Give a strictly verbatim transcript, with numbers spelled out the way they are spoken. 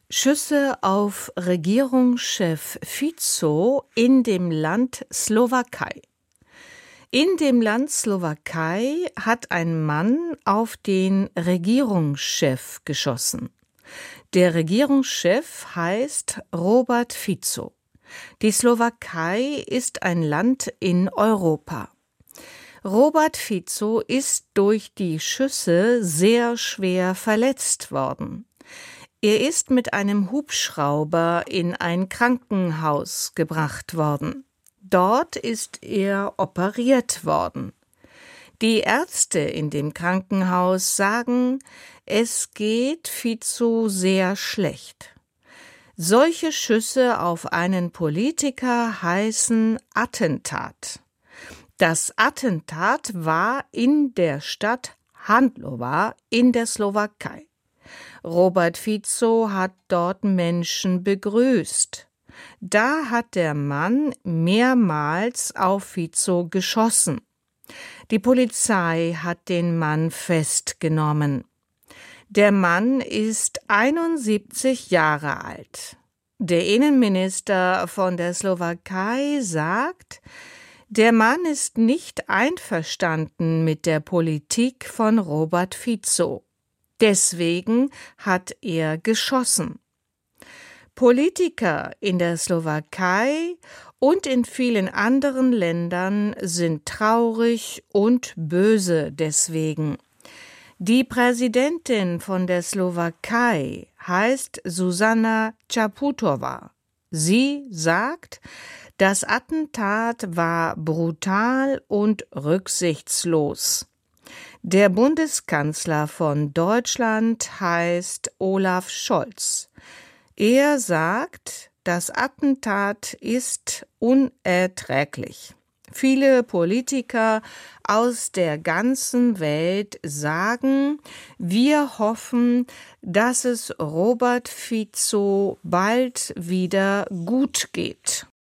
Schüsse auf Regierungschef Fico in dem Land Slowakei. In dem Land Slowakei hat ein Mann auf den Regierungschef geschossen. Der Regierungschef heißt Robert Fico. Die Slowakei ist ein Land in Europa. Robert Fico ist durch die Schüsse sehr schwer verletzt worden. Er ist mit einem Hubschrauber in ein Krankenhaus gebracht worden. Dort ist er operiert worden. Die Ärzte in dem Krankenhaus sagen, es geht Fico sehr schlecht. Solche Schüsse auf einen Politiker heißen Attentat. Das Attentat war in der Stadt Handlowa in der Slowakei. Robert Fico hat dort Menschen begrüßt. Da hat der Mann mehrmals auf Fico geschossen. Die Polizei hat den Mann festgenommen. Der Mann ist einundsiebzig Jahre alt. Der Innenminister von der Slowakei sagt, der Mann ist nicht einverstanden mit der Politik von Robert Fico. Deswegen hat er geschossen. Politiker in der Slowakei und in vielen anderen Ländern sind traurig und böse deswegen. Die Präsidentin von der Slowakei heißt Zuzana Čaputová. Sie sagt, das Attentat war brutal und rücksichtslos. Der Bundeskanzler von Deutschland heißt Olaf Scholz. Er sagt, das Attentat ist unerträglich. Viele Politiker aus der ganzen Welt sagen, wir hoffen, dass es Robert Fico bald wieder gut geht.